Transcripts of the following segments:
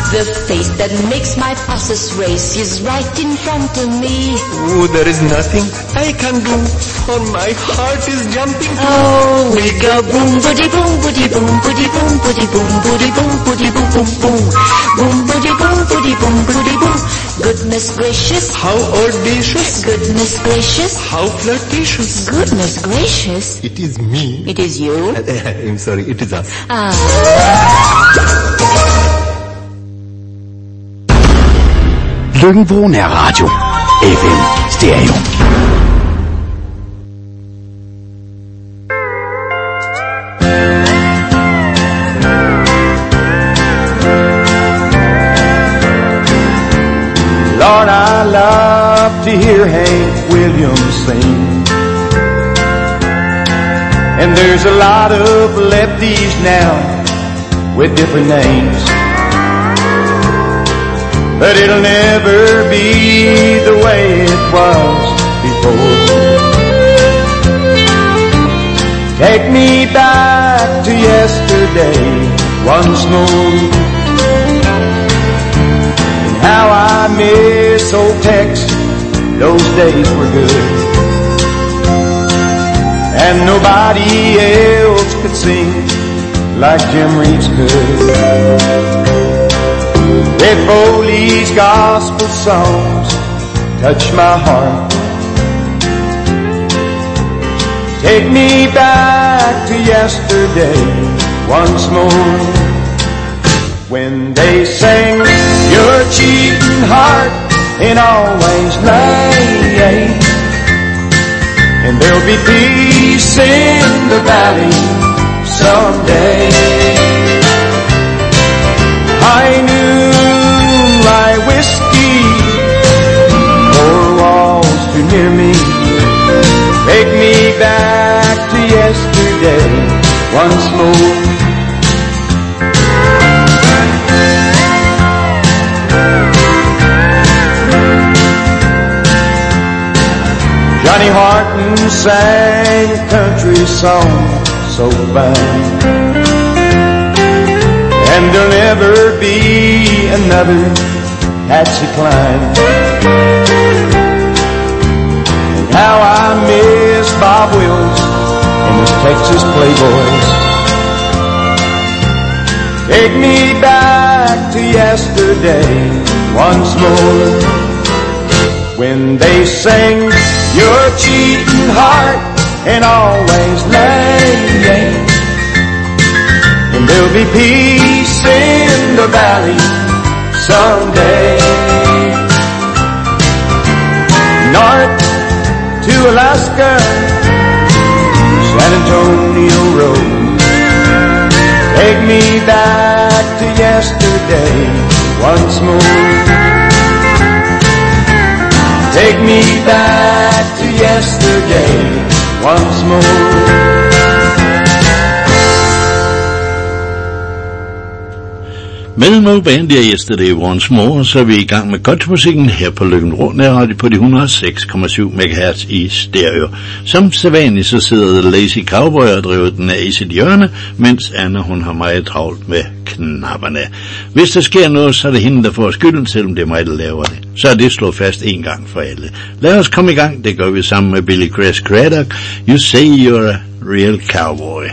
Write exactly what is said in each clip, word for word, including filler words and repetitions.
The face that makes my pulses race is right in front of me. Oh, there is nothing I can do, for my heart is jumping. Oh, we go boom, boody, boom, boody, boom, boody, boom, boody, boom, boody, boom, boody, boom, boom, boom, boom, boody, boom, boody, boom, boody, boom. Goodness gracious, how audacious. Goodness gracious, how flirtatious. Goodness gracious, it is me. It is you. I'm sorry, it is us. Ah. Lykken er radio. F M Stereo. Lord, I love to hear Hank Williams sing. And there's a lot of lefties now with different names, but it'll never be the way it was before. Take me back to yesterday once more, and how I miss old Tex. Those days were good, and nobody else could sing like Jim Reeves could. Ed Foley's gospel songs touch my heart. Take me back to yesterday once more, when they sang your cheating heart and always lay, and there'll be peace in the valley someday. High moonlight whiskey, four walls too near me. Take me back to yesterday once more. Johnny Horton sang a country song so fine, and there'll never be another Patsy Cline. And how I miss Bob Wills and his Texas Playboys. Take me back to yesterday once more, when they sang your cheating heart and always lay, and there'll be peace in the valley someday. North to Alaska, San Antonio Road. Take me back to yesterday once more. Take me back to yesterday once more. Med Mo Band er Yesterday Once More, så er vi i gang med countrymusikken her på Lykken Radio på de et hundrede og seks komma syv megahertz i stereo. Som sædvanligt så sidder The Lazy Cowboy og driver den af i sit hjørne, mens Anna hun har meget travlt med knapperne. Hvis der sker noget, så er det hende, der får skylden, selvom det er mig, der laver det. Så er det slået fast en gang for alle. Lad os komme i gang, det gør vi sammen med Billy Chris Craddock. You say you're a real cowboy.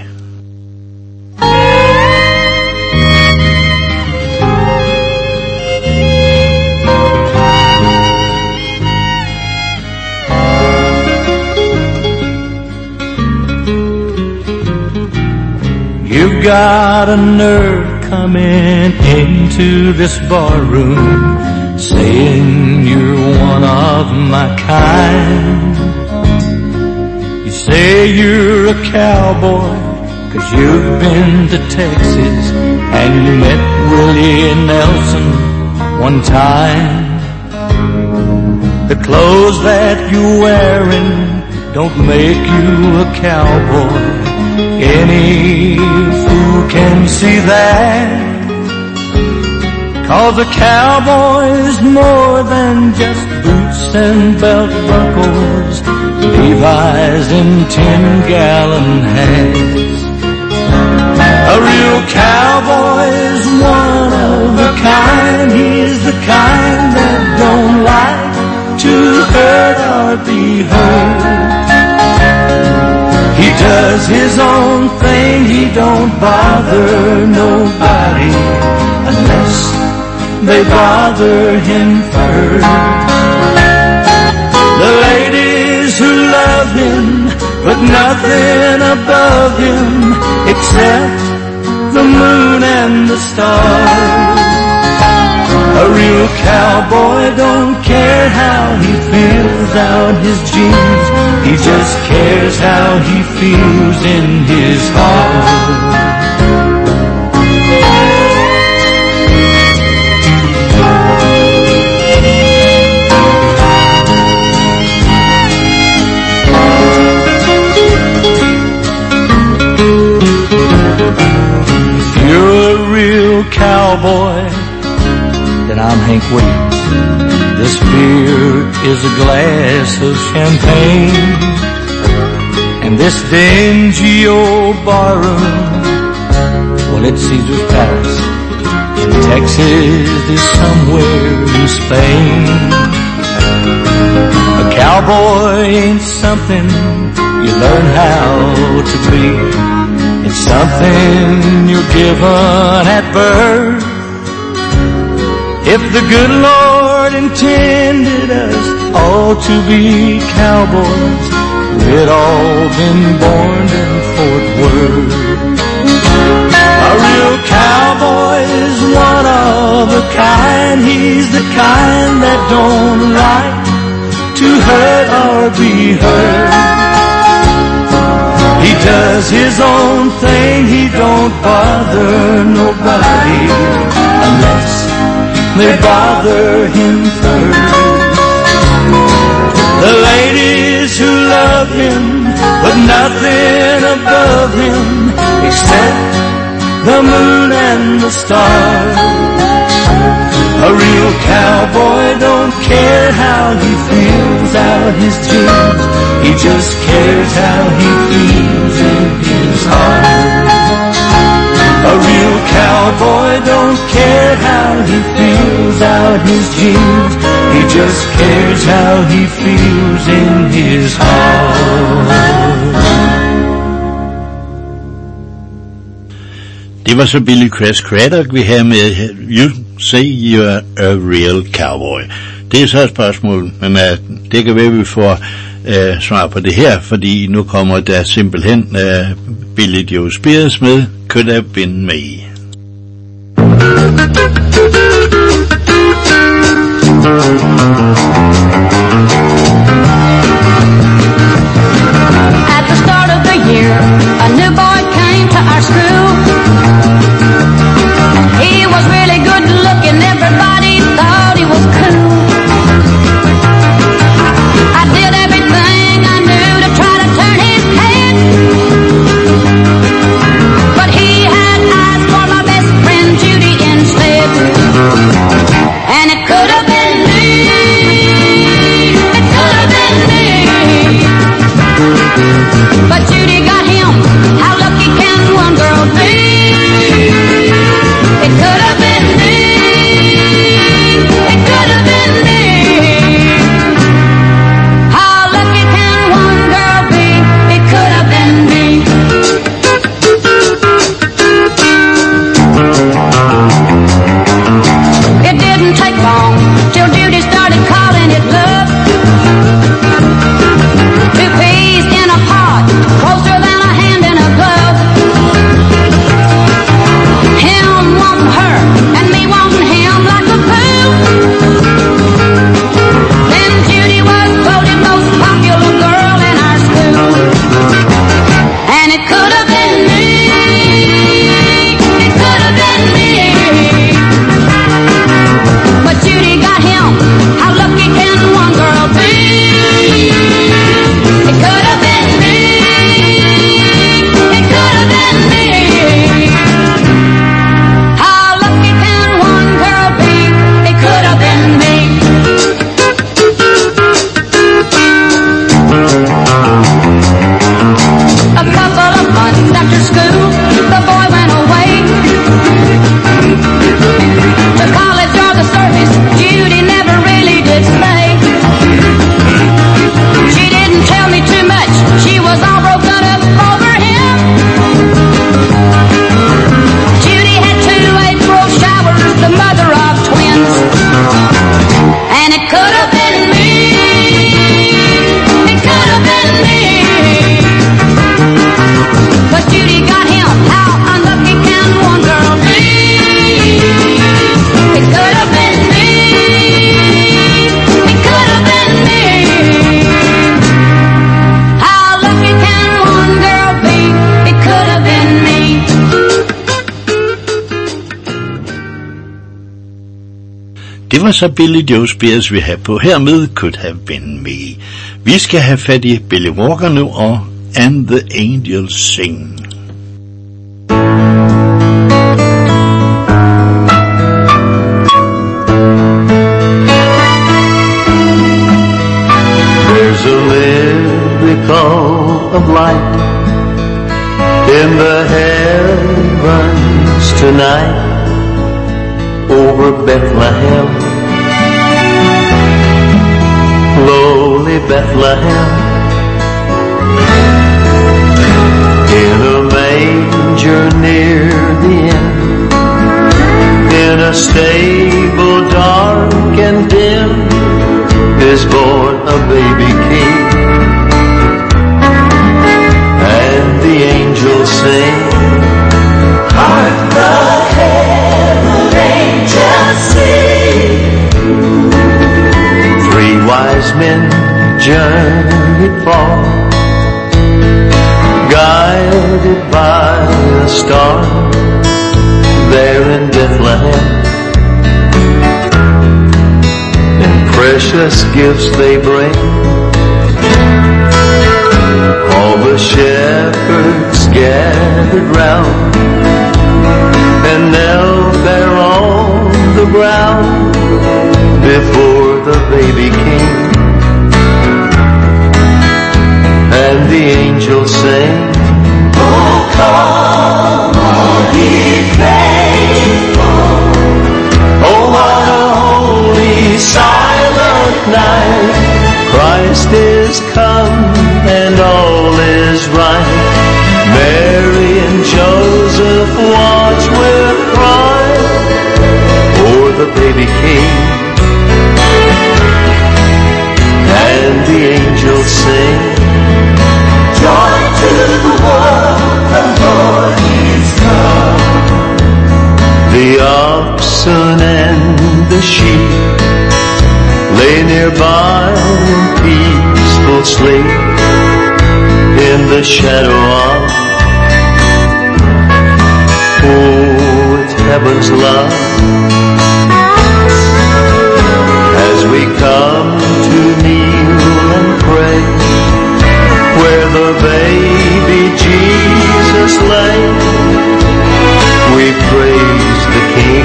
You've got a nerve coming into this barroom, saying you're one of my kind. You say you're a cowboy, 'cause you've been to Texas and you met Willie Nelson one time. The clothes that you're wearing don't make you a cowboy. Any fool can see that, 'cause a cowboy's more than just boots and belt buckles, Levi's and ten-gallon hats. A real cowboy's one of a kind. heard. He does his own thing, he don't bother nobody unless they bother him first. The ladies who love him but nothing above him except the moon and the stars. A real cowboy don't care how he fills out his jeans, he just cares how he feels in his heart. If you're a real cowboy, then I'm Hank Williams. This beer is a glass of champagne, and this dingy old barroom, well, it's Caesar's Palace, and Texas is somewhere in Spain. A cowboy ain't something you learn how to be, it's something you're given at birth. If the good Lord intended us all to be cowboys, we'd all been born in Fort Worth. A real cowboy is one of a kind, he's the kind that don't like to hurt or be hurt. He does his own thing, he don't bother nobody unless they bother him first. The ladies who love him but nothing above him except the moon and the stars. A real cowboy don't care how he fills out his jeans, he just cares how he feels in his heart. A real cowboy don't care how he fills out his jeans, he just cares how he feels in his heart. Det var så Billy Crash Craddock, vi havde med You Say You're a Real Cowboy. Det er så et spørgsmål, men uh, det kan være, at vi får uh, svar på det her, fordi nu kommer der simpelthen uh, Billy Joe Spears med Could Have Been Me. At the start of the year, a new boy came to our school. He was really good looking, everybody thought he was cool. I did everything I knew to try to turn his head, but he had eyes for Det var så Billy Joe Spears, vi havde på. Hermed Could Have Been Me. Vi skal have fat i Billy Walker nu og And the Angels Sing. There's a miracle of light in the heavens tonight over Bethlehem, lowly Bethlehem, in a manger near the inn, in a stable dark and dim, is born a baby king, and the angels sing, hark the herald angels sing. Three wise men journeyed far, guided by a star, there in Bethlehem. Precious gifts they bring. All the shepherds gathered round and knelt there on the ground before the baby king. And the angels sing, oh, come, all ye faithful. Oh, what a holy silent night. Christ is come and all is right. Mary and Joseph watch with pride for the baby king. And the angels sing, joy to the world, the Lord is come. The oxen and the sheep lay nearby in peaceful sleep in the shadow of, oh, it's heaven's love. As we come to kneel and pray where the baby Jesus lay, we praise the King.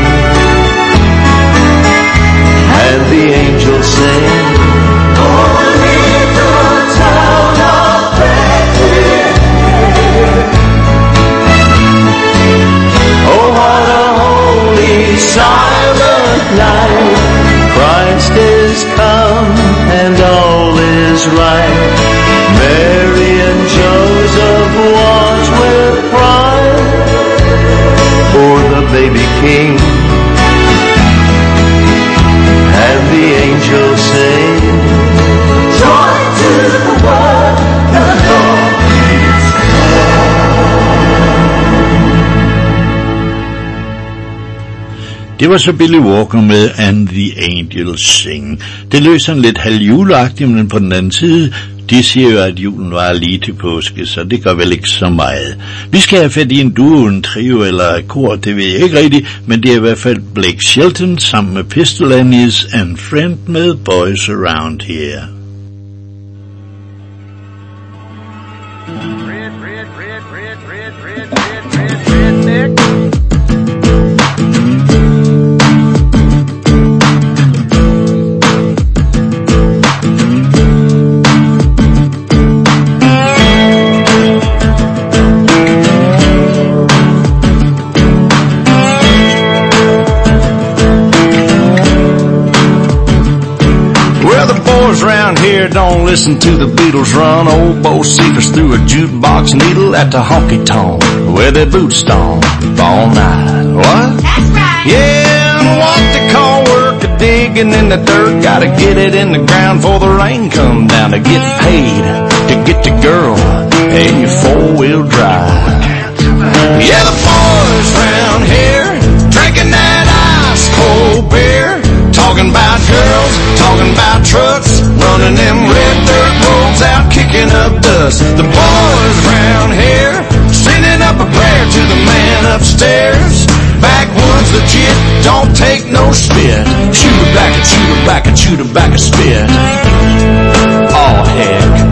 And the angels sing, oh, little town of Bethlehem. Oh, what a holy silent night. Christ is come and all is right. Mary and Joseph watch with pride for the baby king. And the angels sing, joy to the world, the Lord is come. Det var så Billy Walker med And the Angels Sing. Det lød sådan lidt halvjuleagtigt, men på den anden side, de siger jo, at julen var lige til påske, så det gør vel ikke så meget. Vi skal have fat i en duo, en trio eller kor, det ved jeg ikke rigtigt, men det er i hvert fald Blake Shelton sammen med Pistol Annies and Friend med Boys Around Here. Red, red, red, red, red, red, red, red, redneck. Around here don't listen to the Beatles run. Old Bo Seekers threw a jukebox needle at the honky-tonk where their boots stomp all night. What? That's right. Yeah, and what they call work a digging in the dirt. Gotta get it in the ground before the rain come down to get paid, to get the girl in your four-wheel drive. Yeah, the boys round here drinking that ice cold beer, talking about girls, talking about trucks, running them red dirt roads out, kicking up dust. The boys round here sending up a prayer to the man upstairs. Backwoods legit, don't take no spit. Shoot a tobacco, chew tobacco, chew tobacco, spit. Oh, heck.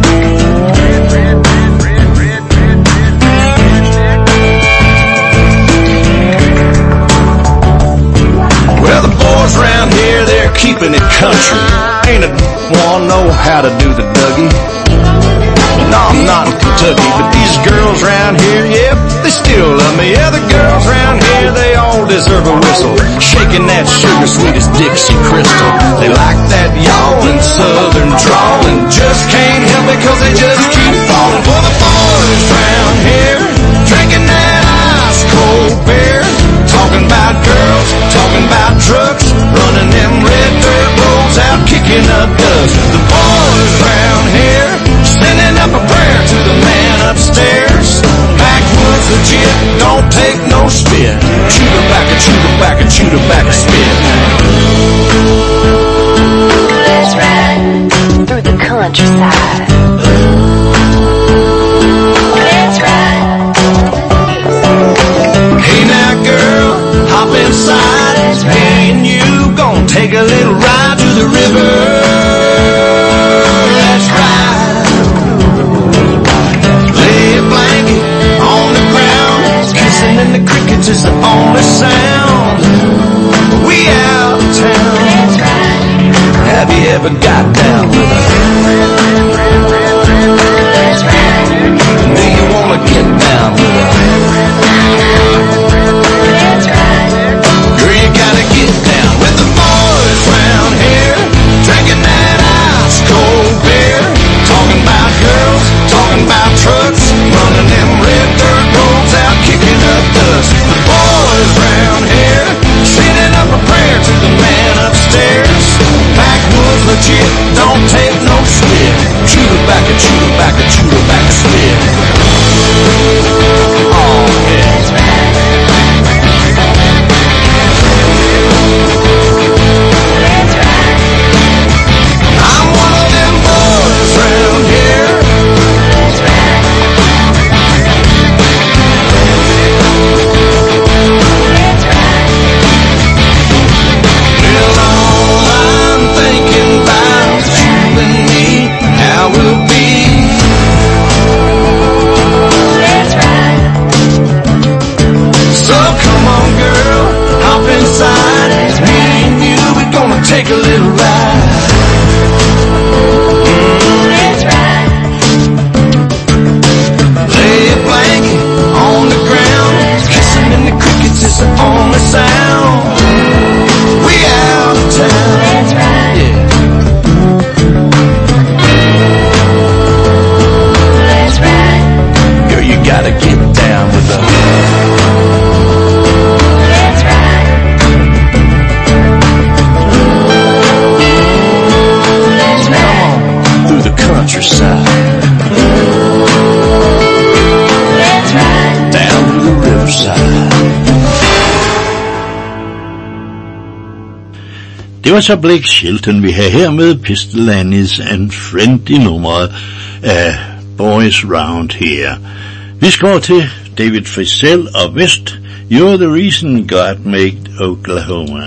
Well, the boys around here, they're keeping it country. Ain't a one know how to do the Dougie. No, I'm not in Kentucky, but these girls around here, yep, they still love me. Yeah, the girls around here, they all deserve a whistle. Shaking that sugar sweet as Dixie Crystal. They like that yawling southern drawl and just can't help it cause they just keep falling for the boys around here. Drinking that ice cold beer. Talking about girls, talking about trucks, running them red dirt roads out, kicking up dust. The boys around here, sending up a prayer to the man upstairs. Backwoods legit, don't take no spit. Chew tobacco, chew tobacco, chew tobacco, spit. Let's ride through the countryside. Let's ride. Hey now girl, hop inside. Me and you gon' take a little ride to the river. Let's ride. Lay a blanket on the ground. Kissing in the crickets is the only sound. We out of town. Have you ever got down with us? Do you wanna get down with us? Girl, you gotta get down with the boys round here. Drinking that ice cold beer. Talking about girls, talking about trucks, running them red dirt roads out, kicking up dust. The boys round here, sending up a prayer to the man upstairs. Backwoods legit, don't take no spit. Chew tobacco, chew tobacco, chew tobacco, spit. Oh, yeah. I'm one of them boys round here. Well, all I'm thinking about is you and me, how we'll be. So come on, girl, hop inside. It's me and you, we're gonna take a little ride. Lay a blanket on the ground. Kissing in the crickets is the only sound. We out of town. Yeah. Girl, you gotta get down with the through the countryside. Down to the riverside. Det var så Blake Shelton, vi har her med Pistol Annis and Friend i nummeret af Boys Round Here. Vi skal over til David Frizzell og West. You're the reason God made Oklahoma.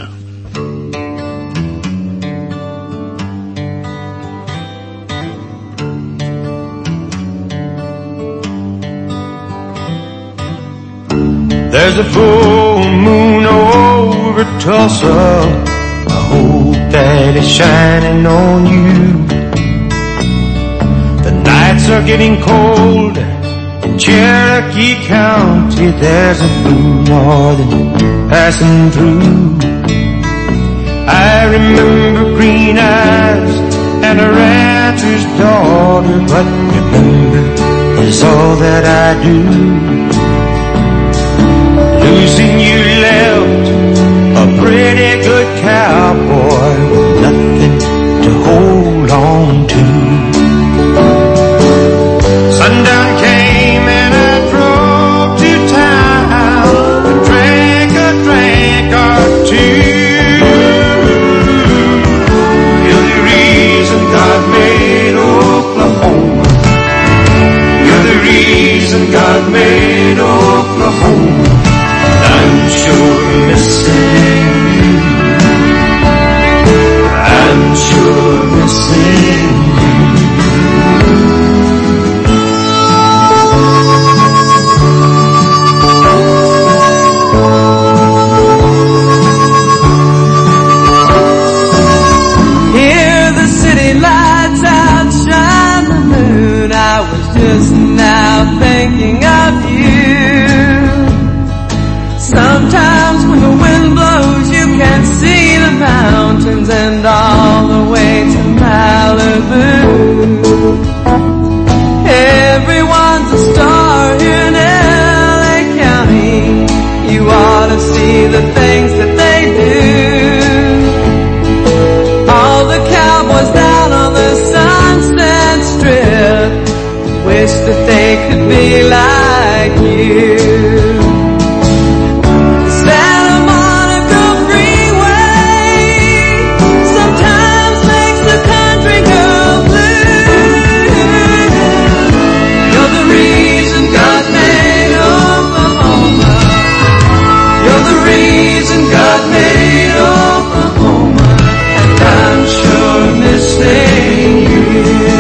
There's a full moon over Tulsa. I hope that it's shining on you. The nights are getting cold in Cherokee County. There's a blue northern passing through. I remember green eyes and a rancher's daughter, but remember is all that I do. Losing you left a pretty good cowboy with nothing to hold on to. Sundown came and I drove to town and drank a drink or two. You're the reason God made Oklahoma. You're the reason God made me like you. Santa Monica Freeway sometimes makes the country girl blue. You're the reason God made Oklahoma. You're the reason God made Oklahoma. And I'm sure missing you.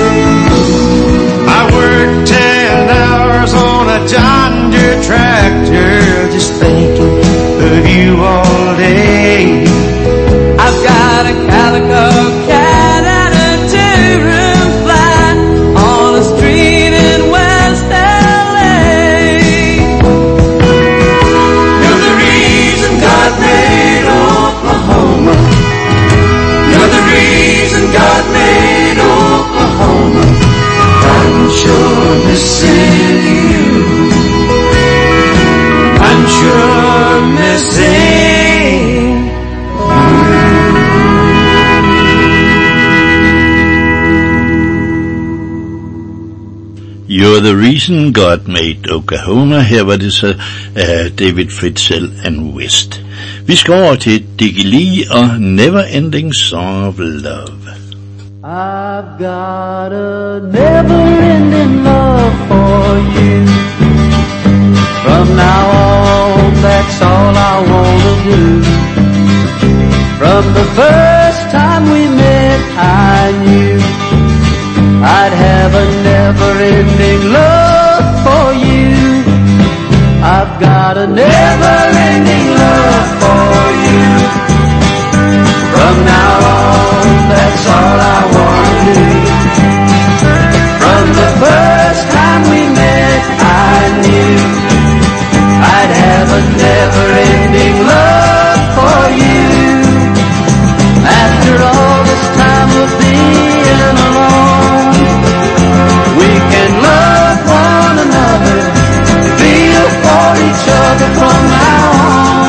I worked ten hours on a John Deere tractor, just thinking of you all day. I've got a calico cat and a two-room flat on a street in West L A. You're the reason God made Oklahoma. You're the reason God made Oklahoma. I'm sure missing you. I'm sure missing You're the reason God made Oklahoma. Her var det så uh, David Fritzell and West. Vi skal over til Dickie Lee og Never Ending Song of Love. I've got a never-ending love for you. From now on, that's all I wanna do. From the first time we met, I knew I'd have a never-ending love for you. I've got a never-ending love for you. From now on, that's all I wanna do. From the first time we met, I knew I'd have a never-ending love for you. After all this time of being alone, we can love one another, feel for each other from now on.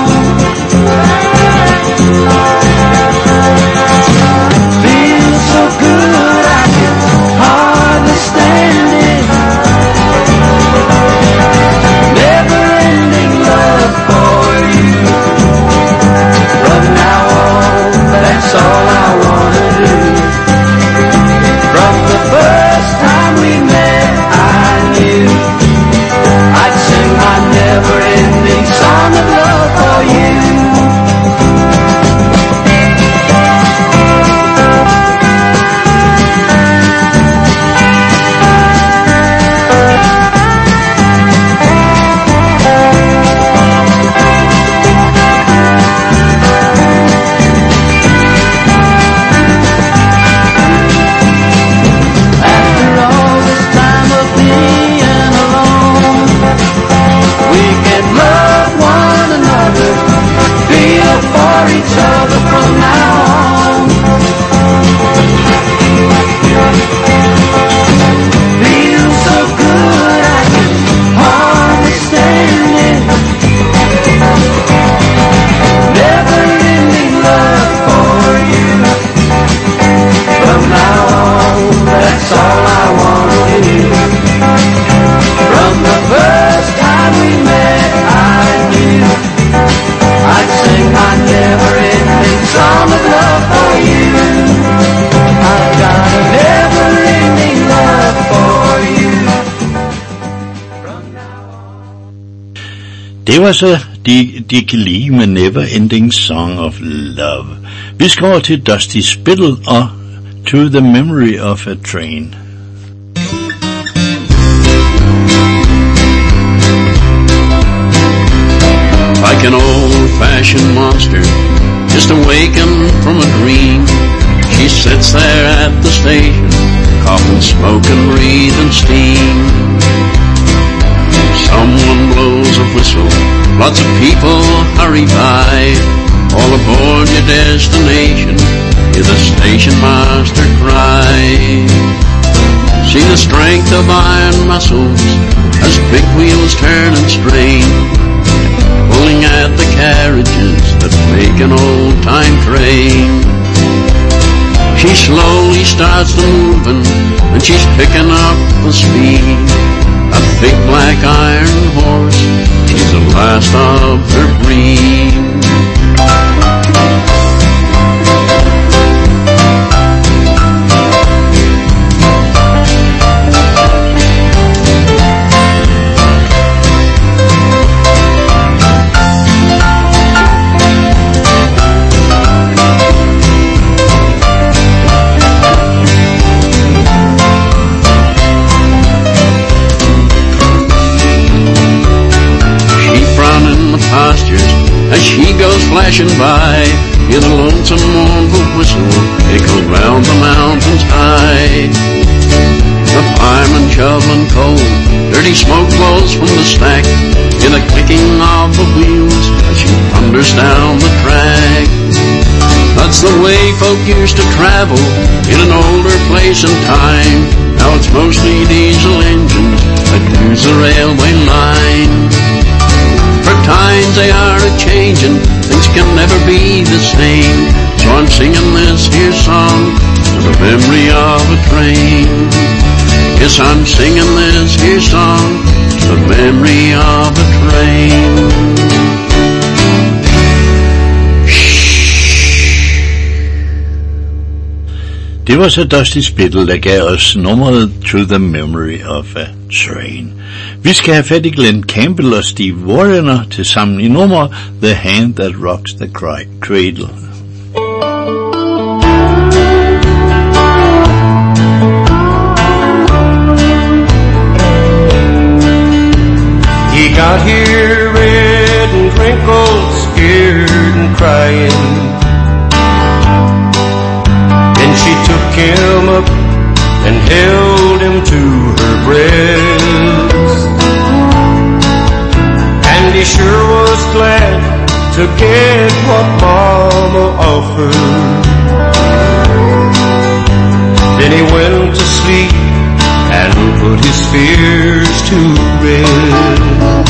Feels so good I can hardly stand it. Never-ending love for you. From now on, that's all I wanna do. From the first time we met, I knew I'd sing my never-ending song of love for you. Each other from now on. Feels so good I can hardly stand it. Never-ending love for you. From now on, that's all I wanna do. From the first time we met, I knew I'd sing my never-ending song of love for you. I've got a never-ending love for you. Det var så Dickie Lee med Never Ending Song of Love. Vi skal over til Dusty Spittle og To the Memory of a Train. Like an old-fashioned monster just awakened from a dream, she sits there at the station, coughing smoke and breathing steam. Someone blows a whistle, lots of people hurry by. All aboard your destination, hear the station master cry. See the strength of iron muscles as big wheels turn and strain, pulling at the carriages that make an old-time train. She slowly starts to moving, and she's picking up the speed. a big black iron horse. She's the last of her breed. As she goes flashing by, hear the lonesome mournful whistle echo round the mountains high. The fireman shoveling coal, dirty smoke blows from the stack, hear the clicking of the wheels as she thunders down the track. That's the way folk used to travel in an older place and time. Now it's mostly diesel engines that use the railway line. For times they are a-changin', things can never be the same. So I'm singing this here song to the memory of a train. Yes, I'm singing this here song to the memory of a train. Det var så Dusty Spittle, der gav os nummeret To the Memory of a Train. Vi skal have fat i Glenn Campbell og Steve Wariner til sammen i nummeret The Hand That Rocks the Cradle. He got here red and wrinkled, scared and crying. She took him up and held him to her breast, and he sure was glad to get what Mama offered. Then he went to sleep and put his fears to rest.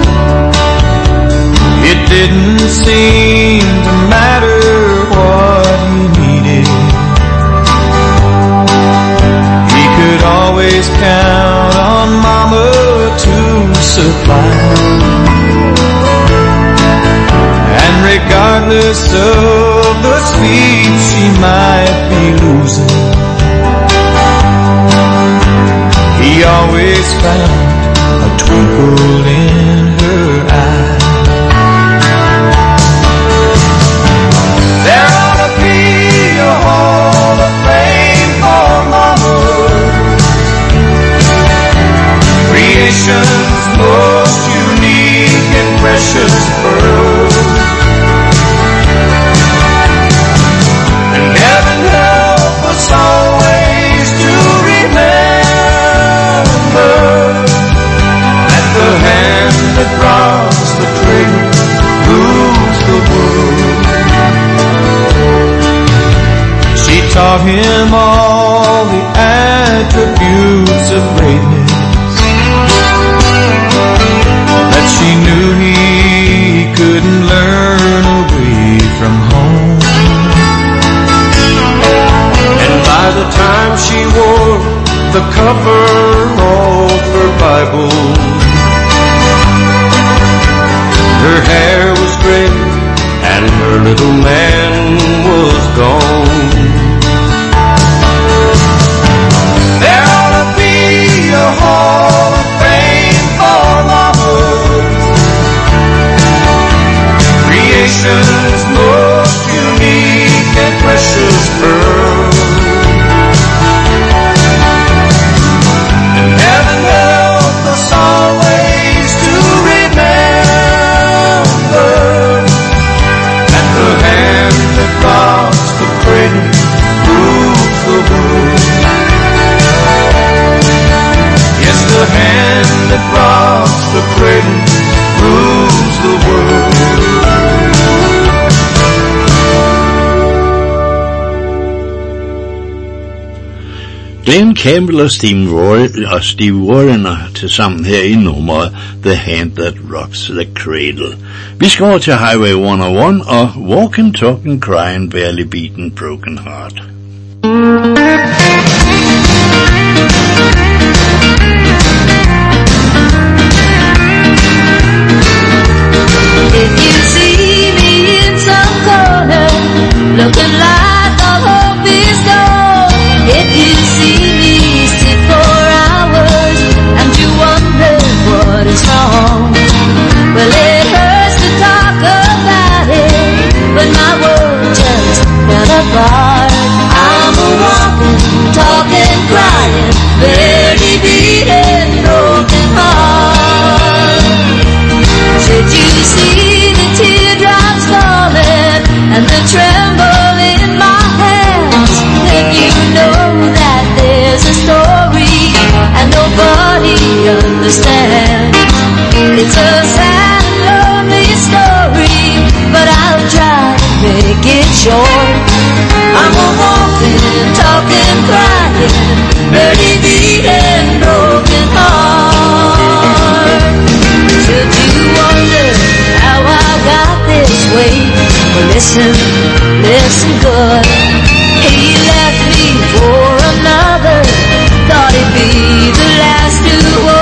It didn't seem to matter what he needed, could always count on Mama to supply. And regardless of the sleep she might be losing, he always found a twinkle in her eye. There ought to be a hall of fame for Mama, creation's most unique and precious pearl. And heaven help us always to remember that the hand that rocks the cradle rules the world. She taught him all the attributes of greatness that she knew he couldn't learn away from home. And by the time she wore the cover of her Bible, her hair was gray and her little man was gone. There ought to be a hall of fame for Mama's, creation's most unique and precious pearl. And heaven help us always to remember that the hand that rocks the cradle rules the world. Yes, the hand that rocks the cradle rules the world. Glenn Campbell og Steve, Roy, og Steve Wariner til sammen her i nummeret The Hand That Rocks the Cradle. Vi skal over til Highway et nul et og Walkin', Talkin', Cryin', Barely Beaten, Broken Heart. If you see me in some corner, looking like all hope is gone, if you see me sit for hours and you wonder what is wrong, well, it hurts to talk about it, but my world just fell apart. I'm a walking, talking, crying, barely beating, broken heart. Should you see the teardrops falling and the tremble in my hands, then you know that there's a story and nobody understands. It's a sad and lonely story, but I'll try to make it short. I'm a walking, talking, crying, barely beating, broken heart. Should you wonder how I got this way, well, listen, listen good. He left me for another, thought he'd be the last to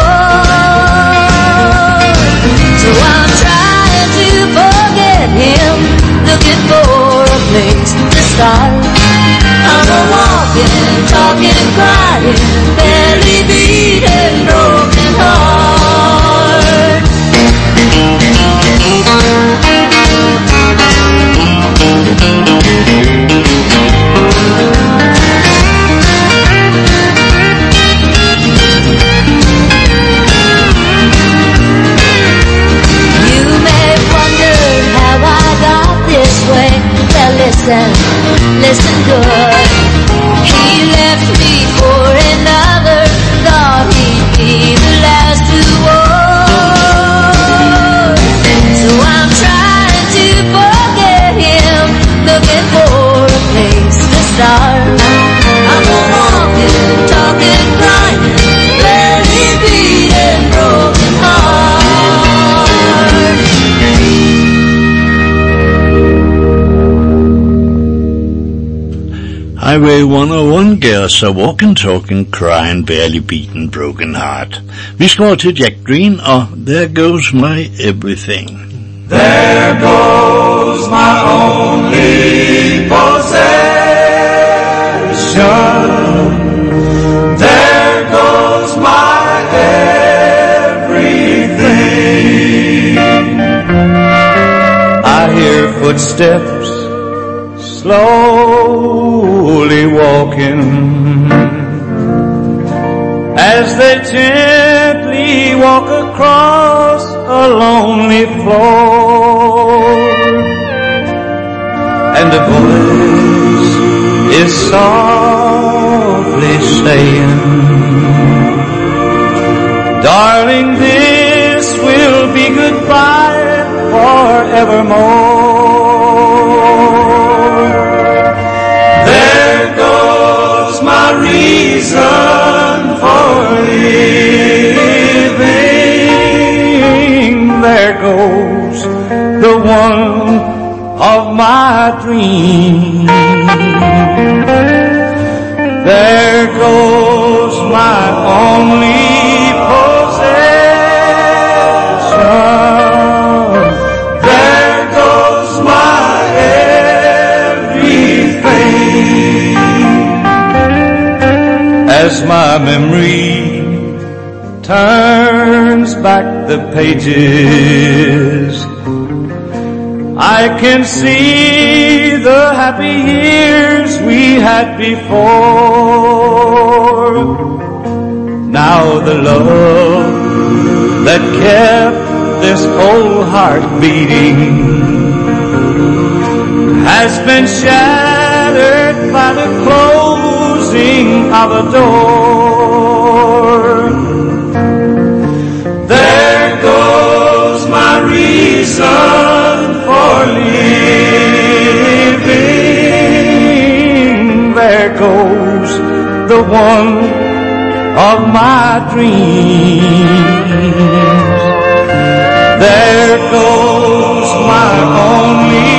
walk. So I'm trying to forget him, looking for a place to start. I'm a walking, talking, crying, barely beating, broken heart. You may wonder how I got this way. Well, listen, listen good. He left me for another, thought he'd be the last to walk. So I'm trying to forget him, looking for a place to start. I'm a walking, talking, crying, barely beating, broken heart. Highway one oh one gav os så Walking, Talking, Crying, Barely Beaten, Broken Heart. Vi skal over til Jack Green og There Goes My Everything. There goes my only possession. There goes my everything. I hear footsteps slowly walking as they gently walk across a lonely floor, and a voice is softly saying, darling, this will be goodbye forevermore. There goes my reason for living. There goes the one of my dreams. There goes my only possession. There goes my everything. As my memory turns back the pages, I can see the happy years we had before. Now the love that kept this old heart beating has been shattered by the closing of a door. There goes my reason for living. There goes the one of my dreams. There goes my only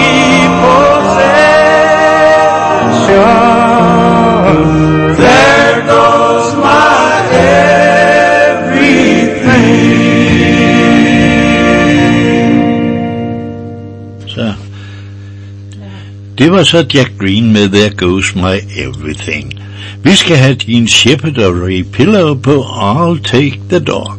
possession. There goes my everything. Det var så Jack Green med There Goes My Everything. Vi skal have Gene Shepherd og Ray Pillow på I'll Take the Dog.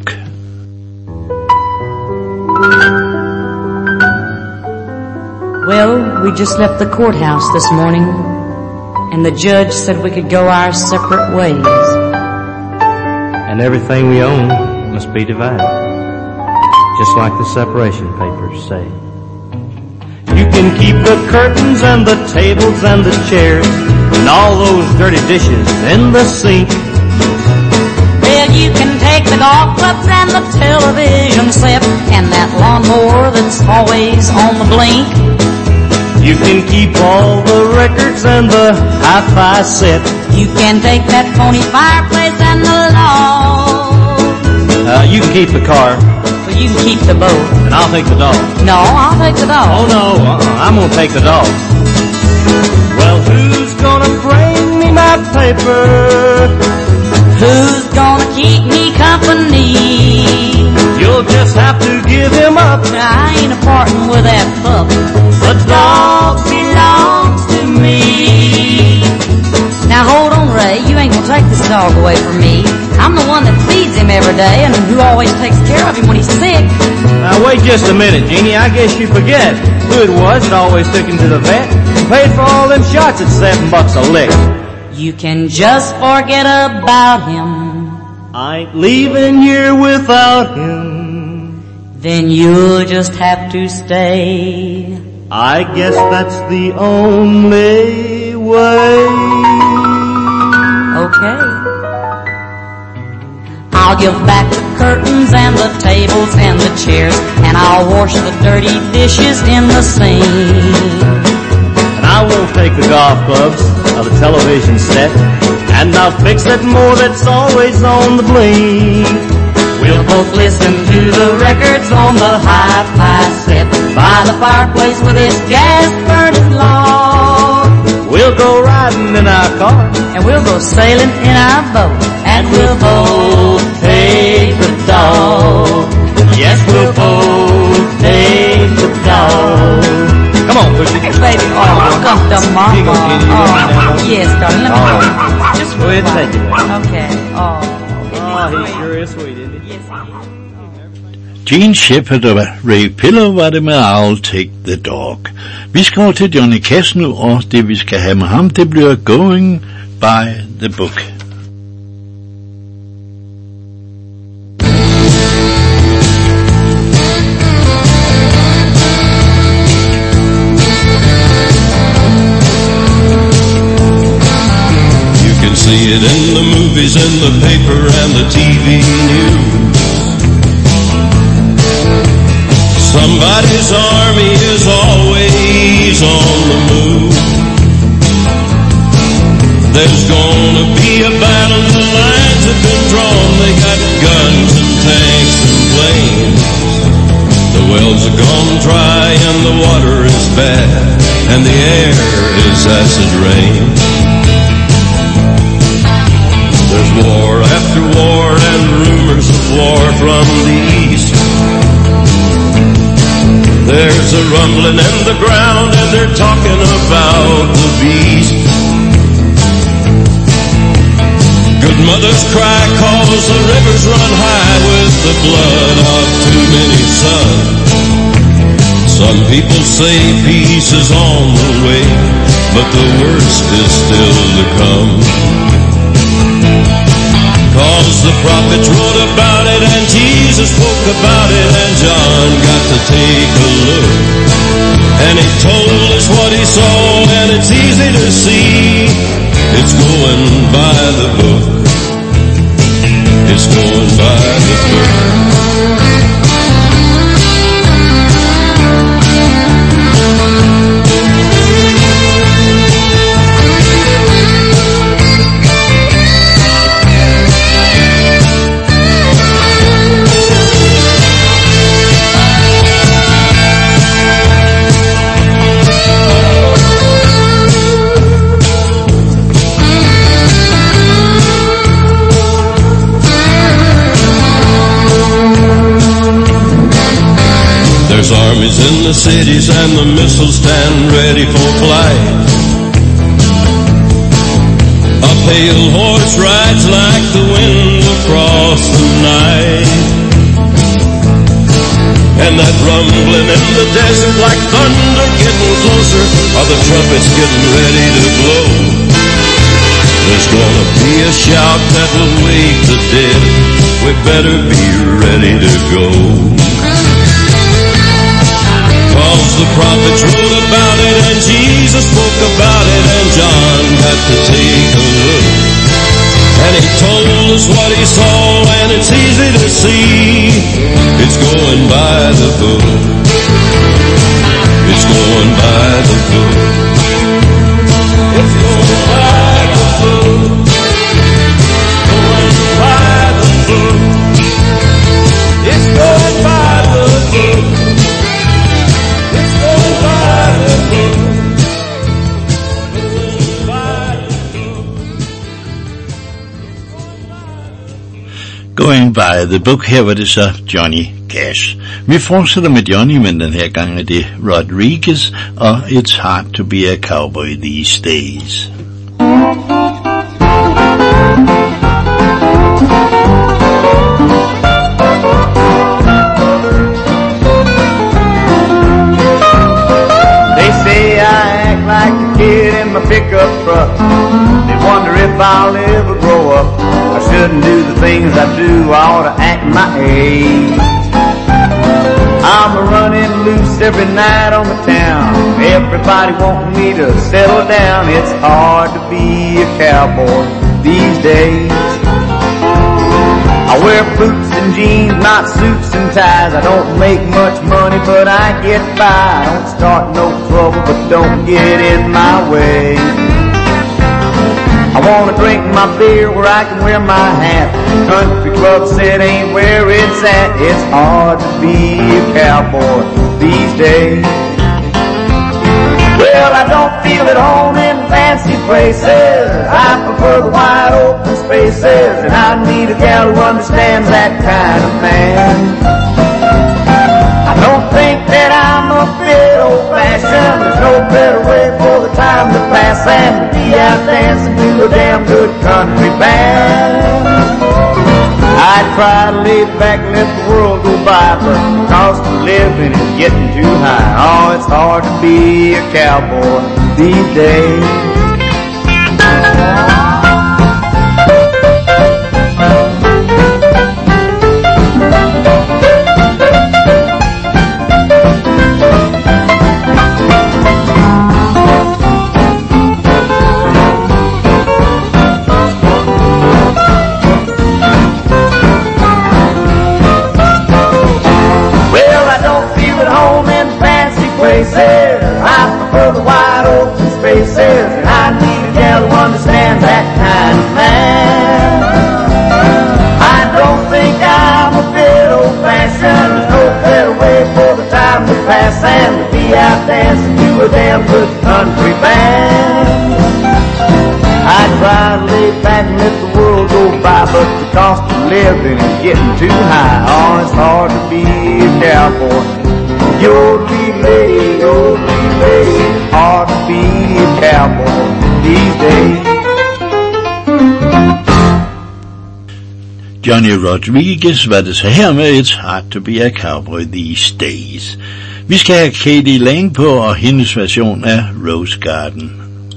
Well, we just left the courthouse this morning, and the judge said we could go our separate ways. And everything we own must be divided, just like the separation papers say. You can keep the curtains and the tables and the chairs and all those dirty dishes in the sink. Well, you can take the golf clubs and the television set and that lawnmower that's always on the blink. You can keep all the records and the hi-fi set. You can take that phony fireplace and the log. Uh, you can keep the car. Well, you can keep the boat. And I'll take the dog. No, I'll take the dog. Oh, no, uh-uh, I'm gonna take the dog. Well, who's gonna bring me my paper? Who's gonna keep me company? You'll just have to give him up. I ain't a-parting with that pup. The dog belongs to me. Now hold on, Ray, you ain't gonna take this dog away from me. I'm the one that feeds him every day and who always takes care of him when he's sick. Now wait just a minute, Jeannie, I guess you forget who it was that always took him to the vet and paid for all them shots at seven bucks a lick. You can just forget about him. I ain't leaving here without him. Then you'll just have to stay. I guess that's the only way. Okay. I'll give back the curtains and the tables and the chairs, and I'll wash the dirty dishes in the sink. And I won't take the golf clubs or the television set, and I'll fix that more that's always on the blink. We'll both listen to the records on the hi-fi set by the fireplace with its gas-burning log. We'll go riding in our car, and we'll go sailing in our boat, and we'll both take the dog. Yes, we'll both take the dog. Come on, Pussy. Hey, baby. Oh, welcome to Mama. Oh, yes, darling. Let me oh. go. Just go ahead and take it. Okay. Oh. Oh, he sure is sweet, isn't he? Yes, he is. Gene Shepherd og Ray Pillow var det med I'll Take the Dog. Vi skal over til Johnny Cash nu, og det vi skal have med ham, det bliver Going by the Book. See it in the movies, in the paper, and the T V news. Somebody's army is always on the move. There's gonna be a battle, the lines have been drawn. They got guns and tanks and planes. The wells are gone dry and the water is bad, and the air is acid rain. There's war after war and rumors of war from the east. There's a rumbling in the ground and they're talking about the beast. Good mothers cry cause the rivers run high with the blood of too many sons. Some people say peace is on the way, but the worst is still to come. Cause the prophets wrote about it and Jesus spoke about it and John got to take a look. And he told us what he saw and it's easy to see. It's going by the book. It's going by the book. There's armies in the cities and the missiles stand ready for flight. pale horse rides like the wind across the night. And that rumbling in the desert like thunder getting closer, are the trumpets getting ready to blow. There's gonna be a shout that will wake the dead. We better be ready to go. Cause the prophets wrote about it and Jesus spoke about it and John got to take a look. And he told us what he saw and it's easy to see. It's going by the book. It's going by the book. It's going by the book. Going by the book. It's going by the book. It's going by the book. Going by the book, her var det så Johnny Cash. Vi fortsætter med Johnny, men den her gang er det Rodriguez og It's Hard to be a Cowboy These Days. They say I act like a kid in my pickup truck. They wonder if I'll ever grow up. I shouldn't do the things I do, I ought to act my age. I'm a running loose every night on the town. Everybody wanting me to settle down. It's hard to be a cowboy these days. I wear boots and jeans, not suits and ties. I don't make much money, but I get by. I don't start no trouble, but don't get in my way. I wanna drink my beer where I can wear my hat. Country club said ain't where it's at. It's hard to be a cowboy these days. Well, I don't feel at home in fancy places. I prefer the wide open spaces. And I need a gal who understands that kind of man. I don't think that I'm a bit old-fashioned. There's no better way for the time to pass than to be out dancing to a damn good country band. I try to lay back and let the world go by, but the cost of living is getting too high. Oh, it's hard to be a cowboy these days. I prefer the wide open spaces, and I need a gal who understands that kind of man. I don't think I'm a bit old-fashioned. There's no better way for the time to pass than to be out dancing to a damn good country band. I try to lay back and let the world go by, but the cost of living is getting too high. Oh, it's hard to be a cowboy. Yodelay, yodelay, hard to be a cowboy these days. Johnny Rodriguez var det så her med It's Hard to be a Cowboy These Days. Vi skal have Katie Lang på og hendes version af Rose Garden.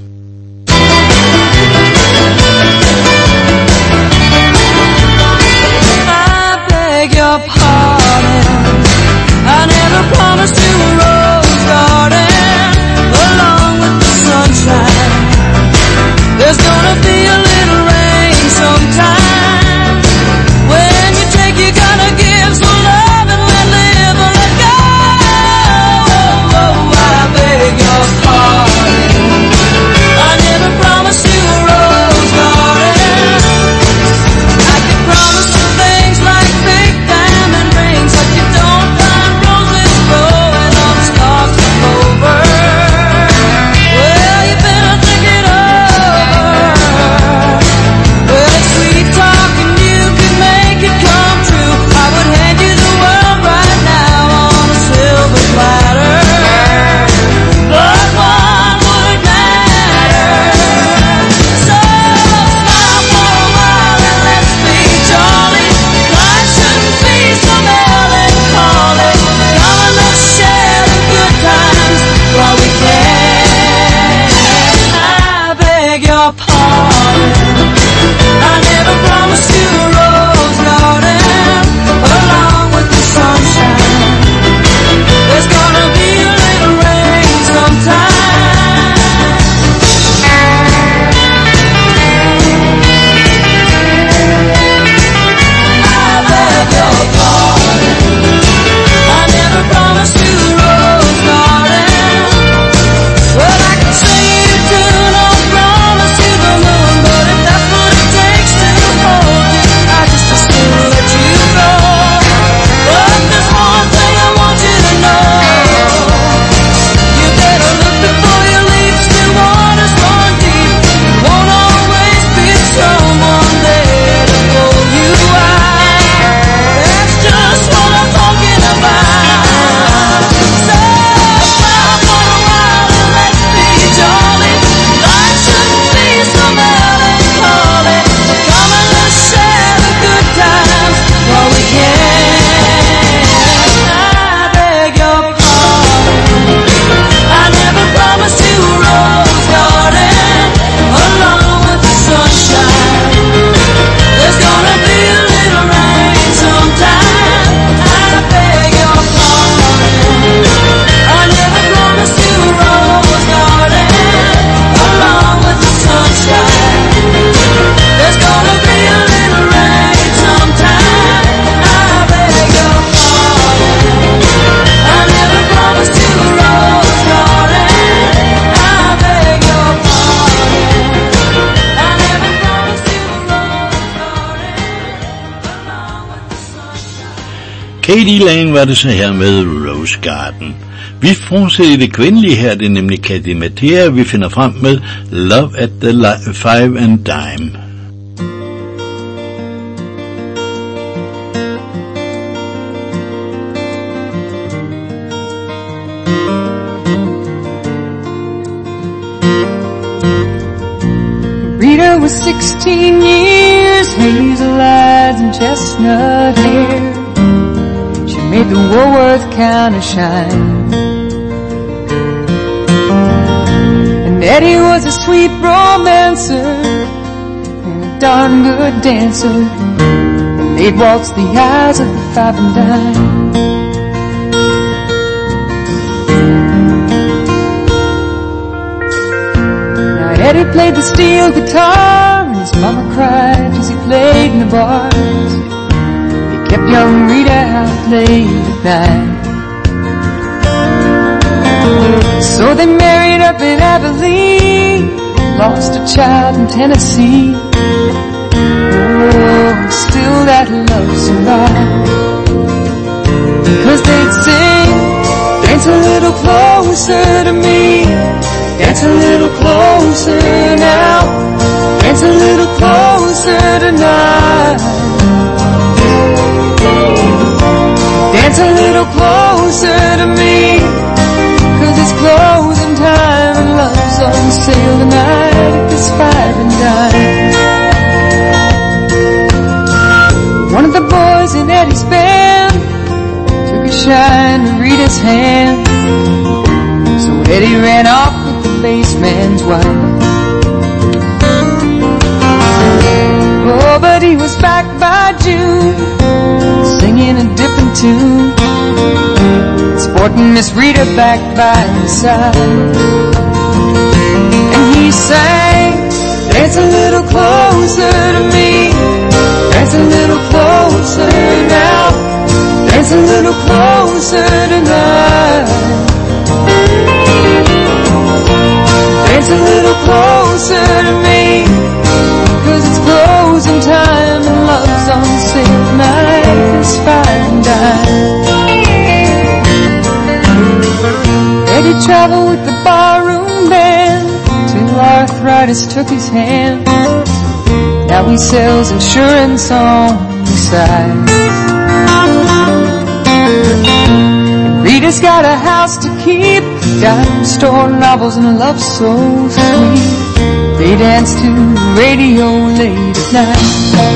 I beg your pardon, I never promised you a rose garden along with the sunshine. There's gonna be a little rain sometime. When you take, you gotta give some love and let live or let go. Oh, I beg your pardon. Katie Lane var det så her med Rose Garden. Vi fortsætter i det kvindelige her, det er nemlig Katie Mattea, vi finder frem med Love at the li- Five and Dime. Rita was sixteen years, hazel eyes and chestnut hair. She made the Woolworth counter shine. And Eddie was a sweet romancer and a darn good dancer. And they'd waltz the aisles of the five and dime. Eddie played the steel guitar, and his mama cried as he played in the bars. He kept young Rita out late at night. So they married up in Abilene, lost a child in Tennessee. Oh, still that love survived. Cause they'd sing, dance a little closer to me. Dance a little closer now. Dance a little closer tonight. Dance a little closer to me. Cause it's closing time and love's on sale tonight at this five and dime. One of the boys in Eddie's band took a shine to Rita's hand. So Eddie ran off with the bassman's wife. Oh, but he was back by June, singing a different tune, sporting Miss Rita back by his side. And he sang, dance a little closer to me. Dance a little closer now. Dance a little closer tonight. Dance a little closer to me. Cause it's closing time and love's on sale tonight. It's five and dime. Eddie traveled with the barroom band till arthritis took his hand. Now he sells insurance on the side. Rita's got a house to keep, dime store novels and love so sweet. They dance to the radio late at night.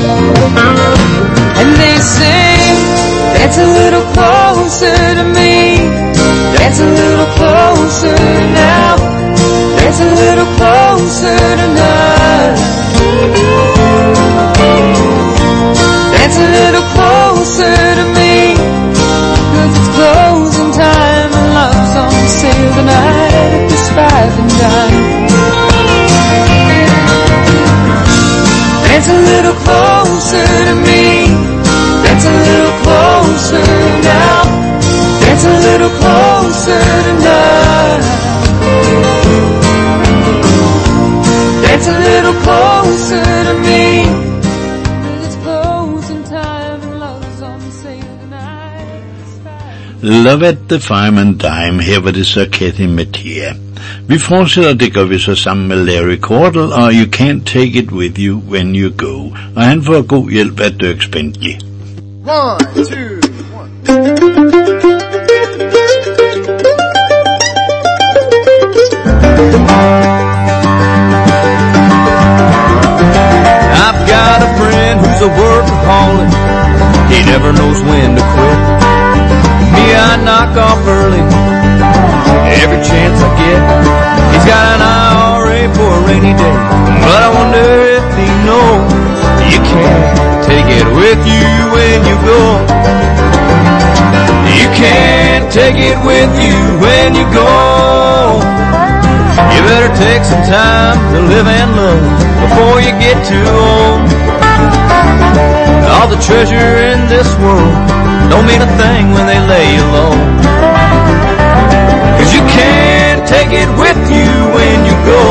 And they sing, dance a little closer to me. Dance a little closer now. Dance a little closer tonight. Dance a little closer to me. Cause it's closing time and love's on sale tonight at this five and dime. Dance a little closer to me. Dance a little closer now. Dance a little closer tonight. Dance a little closer to me. It's closing time and love's on sale tonight. Love at the Five and Dime. Her var det så Katie Mattea. Vi fortsætter, det gør vi så sammen med Larry Cordell og You Can't Take It With You When You Go. Og han får god hjælp af Dirk Bentley. One, two, one. I've got a friend who's a workaholic. He never knows when to quit. Me, I knock off early every chance I get. He's got an I R A for a rainy day, but I wonder if he knows you can't take it with you when you go. You can't take it with you when you go. You better take some time to live and love before you get too old. All the treasure in this world don't mean a thing when they lay you low. Cause you can't take it with you when you go.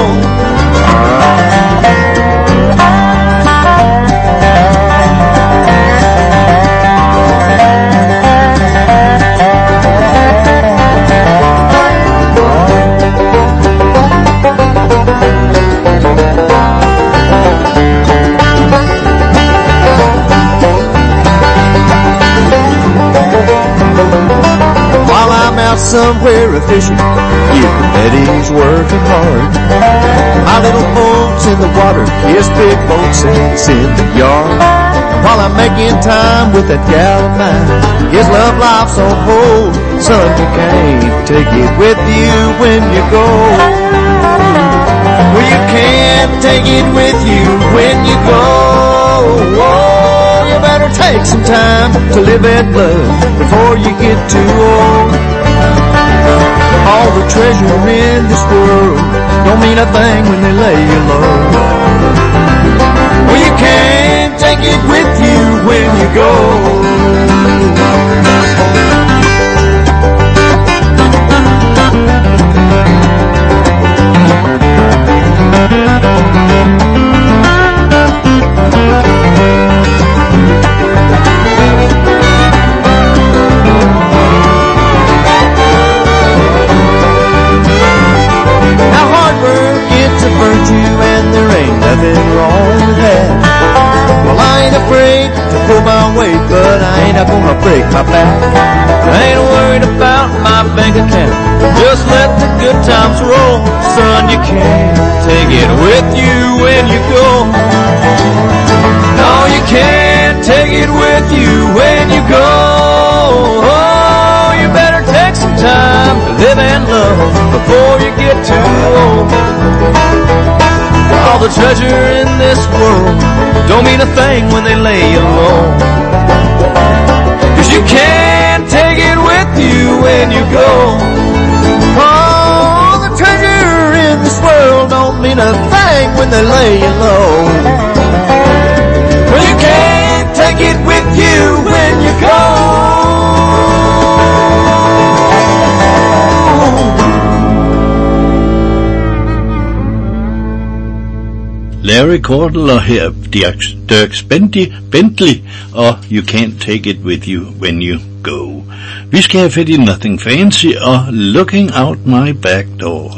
somewhere fishing, you can bet he's working hard. My little boat's in the water, his big boat's in the yard. While I'm making time with that gal of mine, his love life's on hold. Son, you can't take it with you when you go. Well, you can't take it with you when you go. Oh, you better take some time to live that blood before you get too old. All the treasure in this world don't mean a thing when they lay you low. Well, you can't take it with you when you go. Now hard work, it's a virtue and there ain't nothing wrong with that. Well, I ain't afraid to pull my weight, but I ain't not gonna break my back. I ain't worried about my bank account, just let the good times roll. Son, you can't take it with you when you go. No, you can't take it with you when you go. Oh, you better take some time to live and love before you get too old. All the treasure in this world don't mean a thing when they lay you low. 'Cause you can't take it with you when you go. Oh, the treasure in this world don't mean a thing when they lay you low. Well, you can't take it with you when you go. Larry Cordell og her Dirk, Dirk Bentley, Bentley og You Can't Take It With You When You Go. Vi skal have fat i Nothing Fancy og Looking Out My Back Door.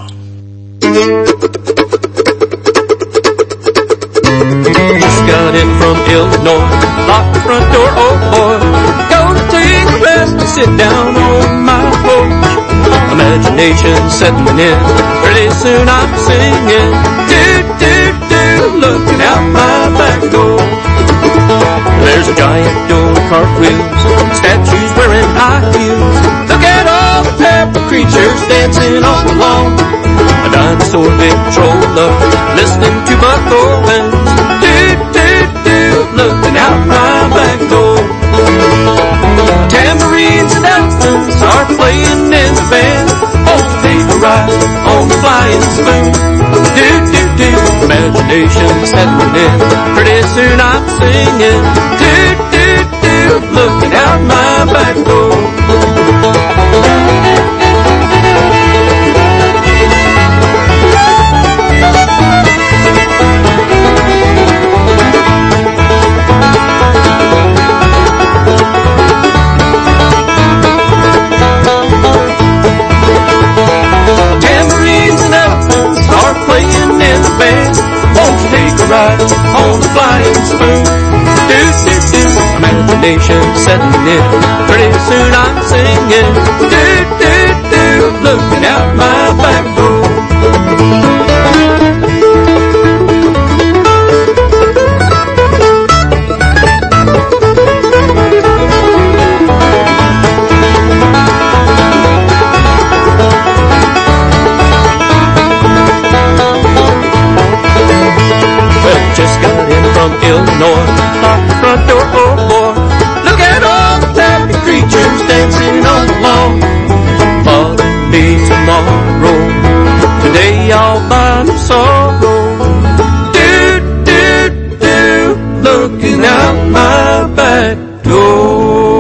Just got in from Illinois, lock the front door, oh boy. Gonna take a rest and sit down on my porch. Imagination setting in, pretty soon I'm singing. Do, do, do, looking out my back door. There's a giant doing cartwheels, statues wearing high heels. Look at all the pepper creatures dancing on the lawn. A dinosaur Victrola, listening to Buck Owens. Do, do, do, looking out my back door. Tambourines and elephants are playing in the band. Won't take a ride on the flying spoon. Do, do, do, imagination settling in. Pretty soon I'm singing. Do, do, do, looking out my back door. Ride on the flying spoon. Do, do, do, imagination setting in. Pretty soon I'm singing. Do, do, do, looking out my back door. Just got in from Illinois, lock the front door, oh boy. Look at all the happy creatures dancing on the lawn. Pardon me tomorrow, today I'll find sorrow. Do, do, do, looking out my back door.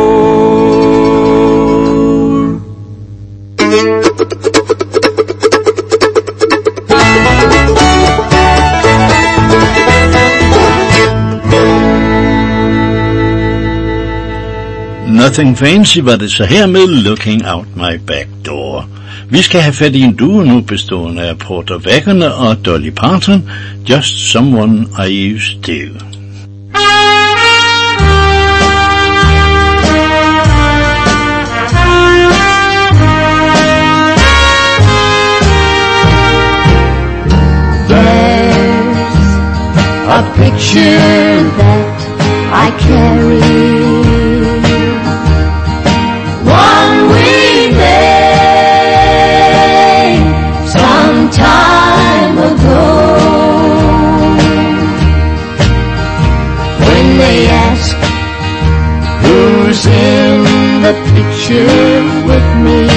Nothing Fancy var det så her med Looking Out My Back Door. Vi skal have fat i en duo nu bestående af Porter Wagoner og Dolly Parton, Just Someone I Used To. picture that I carry. One we made some time ago. When they ask who's in the picture with me,